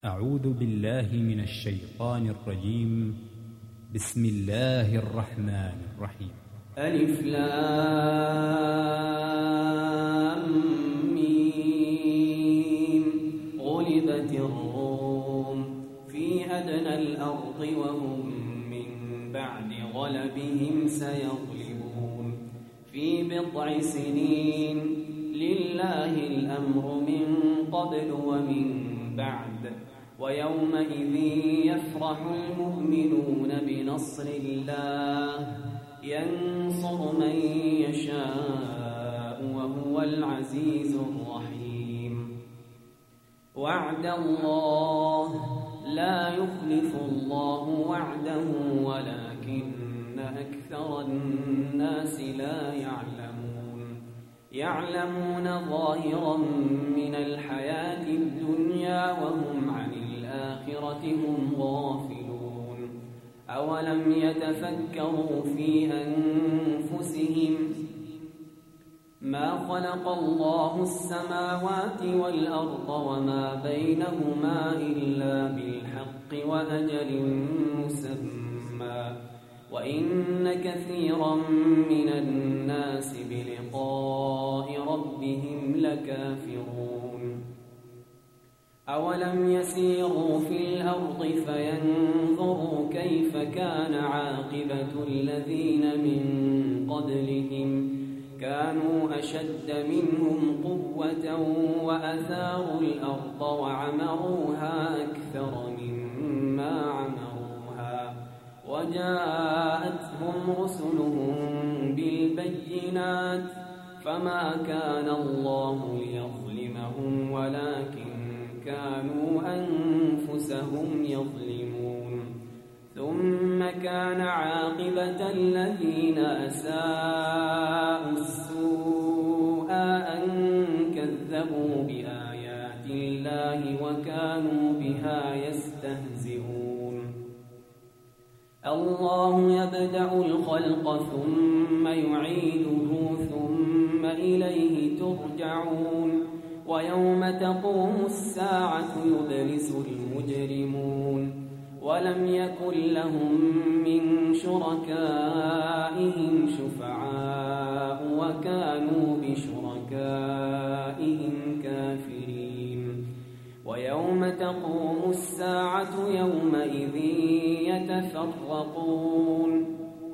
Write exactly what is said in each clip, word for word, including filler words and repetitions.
أعوذ بالله من الشيطان الرجيم. بسم الله الرحمن الرحيم. ألف لام ميم. غلبت الروم في أدنى الأرض وهم من بعد غلبهم سيغلبون في بضع سنين. لله الأمر من قبل ومن بعد، ويومئذ يفرح المؤمنون بنصر الله ينصر من يشاء وهو العزيز الرحيم. وعد الله لا يخلف الله وعده ولكن أكثر الناس لا يعلمون. يعلمون ظاهرا من الحياة الدنيا وهم عن الآخرة هم غافلون. أولم يتفكروا في أنفسهم ما خلق الله السماوات والأرض وما بينهما إلا بالحق وأجل مسمى، وإن كثيرا من الناس بلقاء ربهم لكافرون. أولم يسيروا في الأرض فينظروا كيف كان عاقبة الذين من قبلهم كانوا أشد منهم قوة وأثاروا الأرض وعمروها أكثر مما عمروها، وجاءتهم رسلهم بالبينات فما كان الله ليظلمهم ولكن كانوا أنفسهم يظلمون. ثم كان عاقبة الذين أساءوا السوء أن كذبوا بآيات الله وكانوا بها يستهزئون. الله يبدأ الخلق ثم يعيده ثم إليه ترجعون. ويوم تقوم الساعة يبلس المجرمون ولم يكن لهم من شركائهم شفعاء وكانوا بشركائهم كافرين. ويوم تقوم الساعة يومئذ يتفرقون،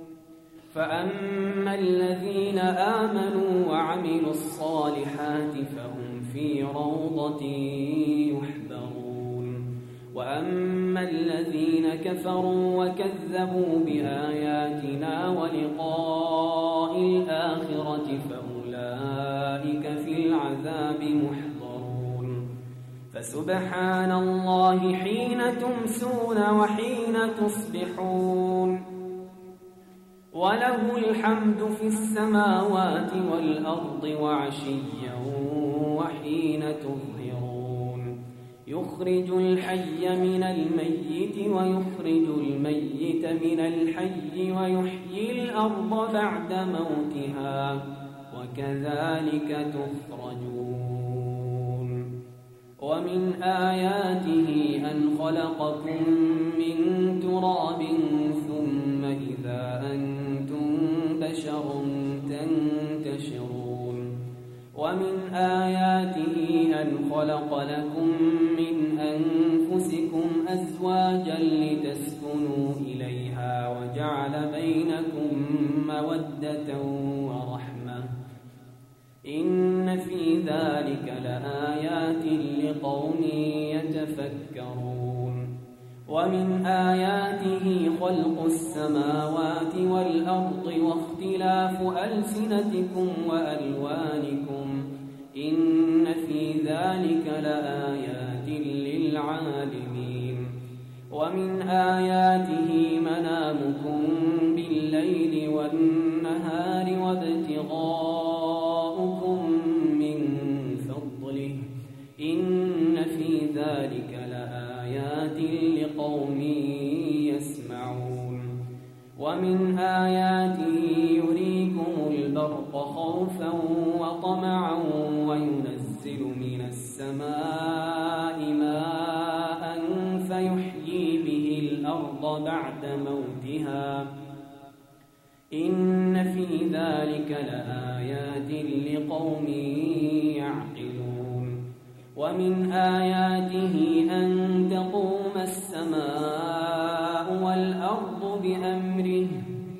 فأما الذين آمنوا وعملوا الصالحات فهم في روضة يحبرون، وأما الذين كفروا وكذبوا بآياتنا ولقاء الآخرة فأولئك في العذاب محضرون. فسبحان الله حين تمسون وحين تصبحون، وله الحمد في السماوات والأرض وعشيا وحين تظهرون. يخرج الحي من الميت ويخرج الميت من الحي ويحيي الأرض بعد موتها وكذلك تخرجون. ومن آياته أن خلقكم من تراب ثم إذا أنتم بشر تنتشرون. ومن آياته أن خلق لكم من أنفسكم أزواجا لتسكنوا إليها وجعل بينكم مودة ورحمة، إن في ذلك لآيات لقوم يتفكرون. ومن آياته خلق السماوات والأرض واختلاف ألسنتكم وألوانكم، إن في ذلك لآيات للعالمين. ومن آياته منامكم بالليل والنهار وابتغاؤكم من فضله، إن في ذلك لآيات لقوم يسمعون. ومن آياته يريكم البرق خوفا وطمعا وينزل من السماء ماء الأرض بعد موتها إن في ذلك لآيات لقوم يعقلون ومن آياته أن تقوم السماء والأرض بأمره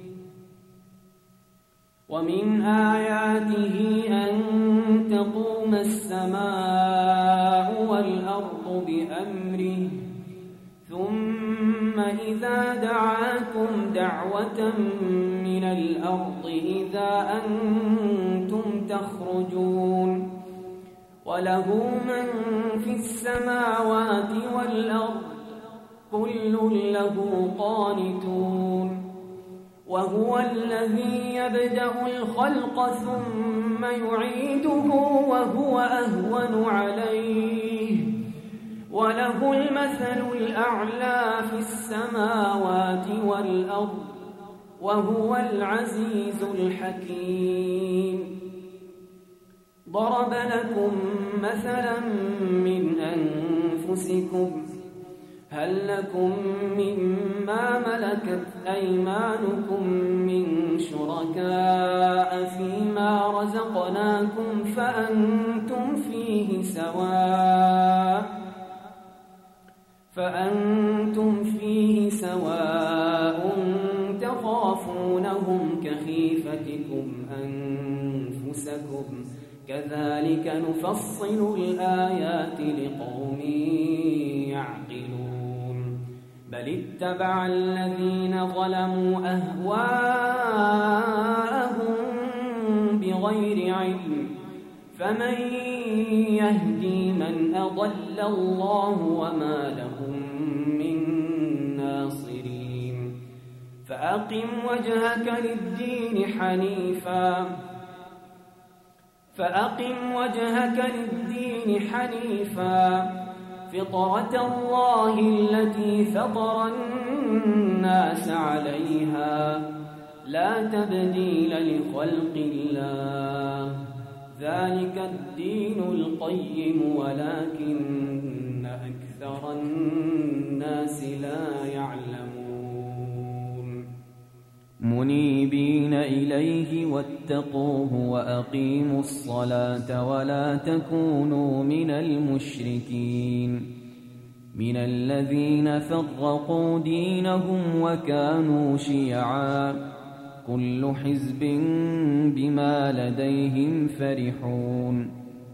ومن آياته أن تقوم السماء والأرض بأمره ثم إذا دعاكم دعوة من الأرض إذا أنتم تخرجون وله من في السماوات والأرض كل له قانتون وهو الذي يبدأ الخلق ثم يعيده وهو أهون عليه وله المثل الأعلى في السماوات والأرض وهو العزيز الحكيم ضرب لكم مثلا من أنفسكم هل لكم مما ملكت أيمانكم من شركاء فيما رزقناكم فأنتم فيه سواء فأنتم فيه سواء تخافونهم كخيفتكم أنفسكم كذلك نفصل الآيات لقوم يعقلون بل اتبع الذين ظلموا أهواءهم بغير علم فمن يهدي من أضل الله وما لهم من ناصرين فأقم وجهك للدين حنيفا فأقم وجهك للدين حنيفا فطرة الله التي فطر الناس عليها لا تبديل لخلق الله ذلك الدين القيم ولكن أكثر الناس لا يعلمون منيبين إليه واتقوه وأقيموا الصلاة ولا تكونوا من المشركين من الذين فرقوا دينهم وكانوا شيعا كل حزب بما لديهم فرحون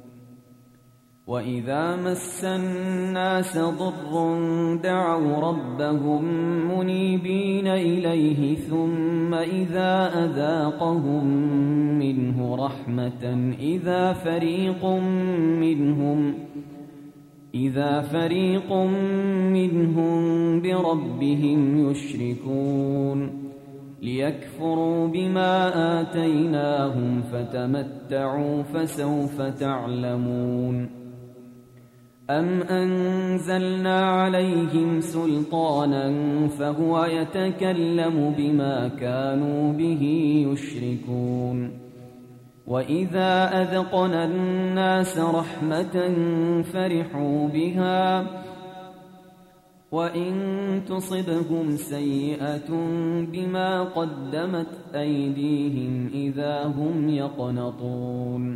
وإذا مس الناس ضر دعوا ربهم منيبين إليه ثم إذا أذاقهم منه رحمة إذا فريق منهم إذا فريق منهم بربهم يشركون ليكفروا بما آتيناهم فتمتعوا فسوف تعلمون أم أنزلنا عليهم سلطانا فهو يتكلم بما كانوا به يشركون وإذا أذقنا الناس رحمة فرحوا بها وإن تصبهم سيئة بما قدمت أيديهم إذا هم يقنطون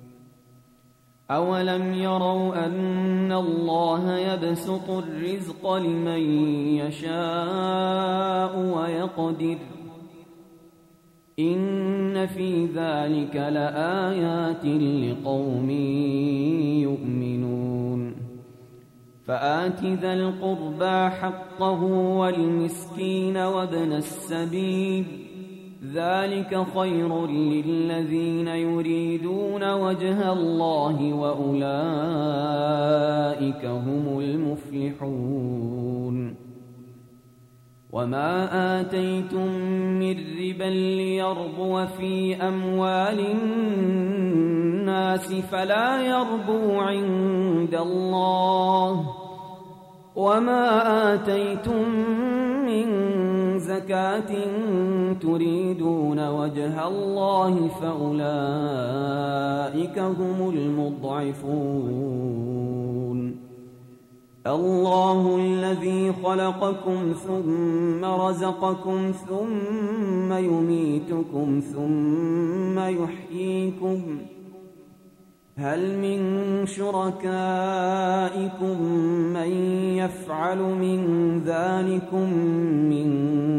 أولم يروا أن الله يبسط الرزق لمن يشاء ويقدر إن في ذلك لآيات لقوم يؤمنون فآت ذا القربى حقه والمسكين وابن السبيل ذلك خير للذين يريدون وجه الله وأولئك هم المفلحون وما آتيتم من ربا ليربو في أموال الناس فلا يربو عند الله وما آتيتم من زكاة تريدون وجه الله فأولئك هم المضعفون الله الذي خلقكم ثم رزقكم ثم يميتكم ثم يحييكم هل من شركائكم من يفعل من ذلكم من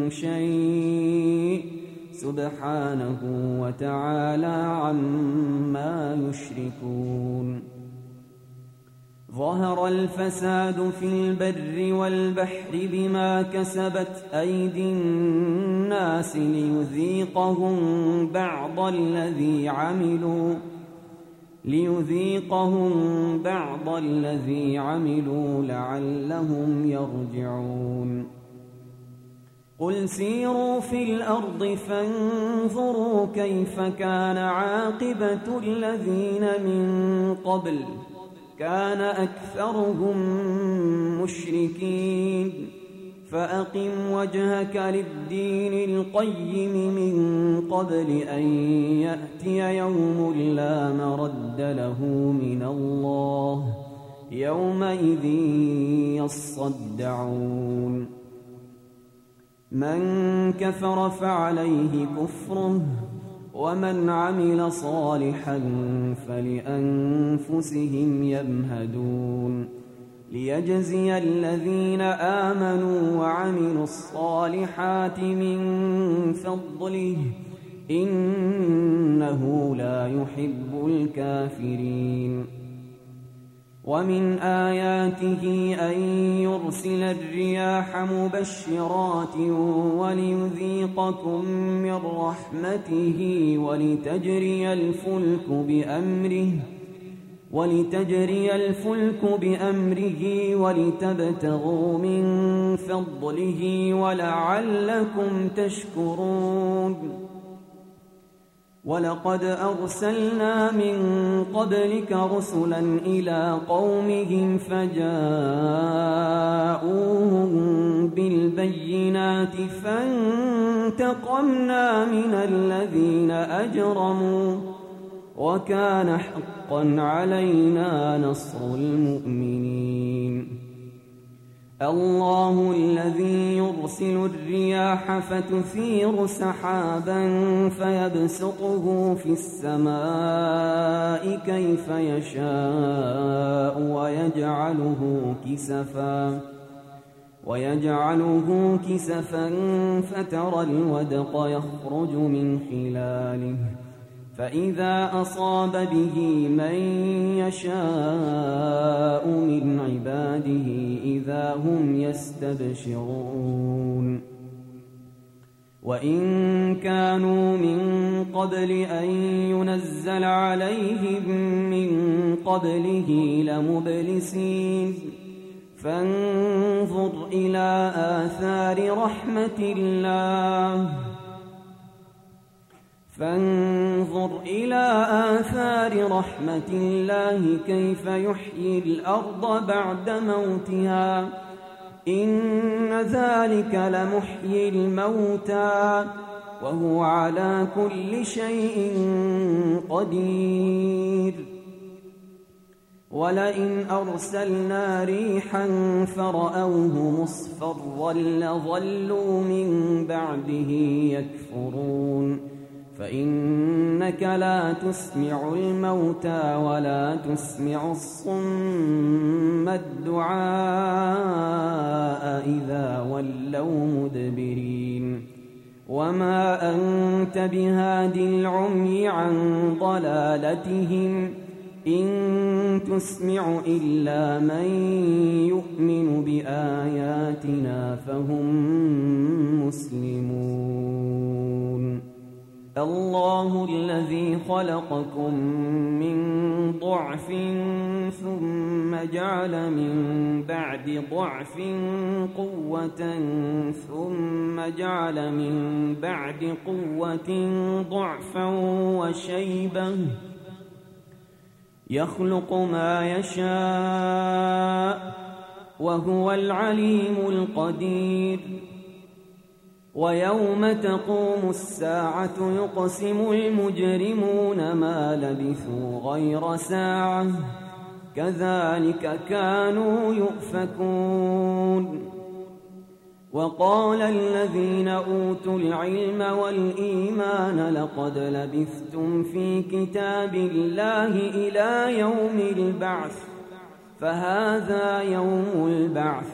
شيء سبحانه وتعالى عما يشركون ظهر الفساد في البر والبحر بما كسبت أيدي الناس ليذيقهم بعض الذي عملوا ليذيقهم بعض الذي عملوا لعلهم يرجعون قل سيروا في الأرض فانظروا كيف كان عاقبة الذين من قبل كان أكثرهم مشركين فأقم وجهك للدين القيم من قبل أن يأتي يوم لا مرد له من الله يومئذ يصدعون من كفر فعليه كفره ومن عمل صالحا فلأنفسهم يمهدون ليجزي الذين آمنوا وعملوا الصالحات من فضله إنه لا يحب الكافرين ومن آياته أن يرسل الرياح مبشرات وليذيقكم من رحمته ولتجري الفلك بأمره ولتجري الفلك بأمره ولتبتغوا من فضله ولعلكم تشكرون ولقد أرسلنا من قبلك رسلا إلى قومهم فجاءوهم بالبينات فانتقمنا من الذين أجرموا وكان حقا علينا نصر المؤمنين الله الذي يرسل الرياح فتثير سحابا فيبسطه في السماء كيف يشاء ويجعله كسفا ويجعله كسفا فترى الودق يخرج من خلاله فإذا أصاب به من يشاء من عباده إذا هم يستبشرون وإن كانوا من قبل أن ينزل عليهم من قبله لمبلسين فانظر إلى آثار رحمة الله فانظر إلى آثار رحمة الله كيف يحيي الأرض بعد موتها إن ذلك لمحيي الموتى وهو على كل شيء قدير ولئن أرسلنا ريحا فرأوه مصفرا لظلوا من بعده يكفرون فإنك لا تسمع الموتى ولا تسمع الصم الدعاء إذا ولوا مدبرين وما أنت بهاد العمي عن ضلالتهم إن تسمع إلا من يؤمن بآياتنا فهم مسلمون الله الذي خلقكم من ضعف ثم جعل من بعد ضعف قوة ثم جعل من بعد قوة ضعفا وشيبة يخلق ما يشاء وهو العليم القدير ويوم تقوم الساعة يقسم المجرمون ما لبثوا غير ساعة كذلك كانوا يؤفكون. وقال الذين أوتوا العلم والإيمان لقد لبثتم في كتاب الله إلى يوم البعث فهذا يوم البعث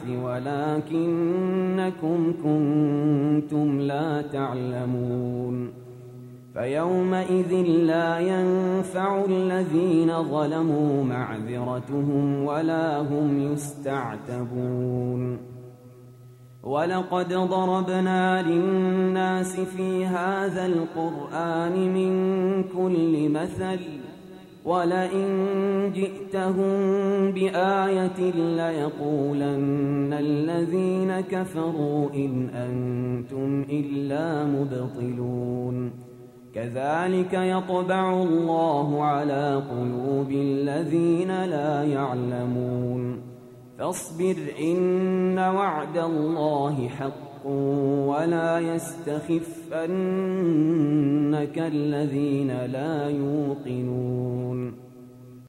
ولكنكم كنتم لا تعلمون. فيومئذ لا ينفع الذين ظلموا معذرتهم ولا هم يستعتبون. ولقد ضربنا للناس في هذا القرآن من كل مثل ولئن جئتهم بآية ليقولن الذين كفروا إن أنتم إلا مبطلون. كذلك يطبع الله على قلوب الذين لا يعلمون. فاصبر إن وعد الله حق ولا يستخفنك الذين لا يوقنون.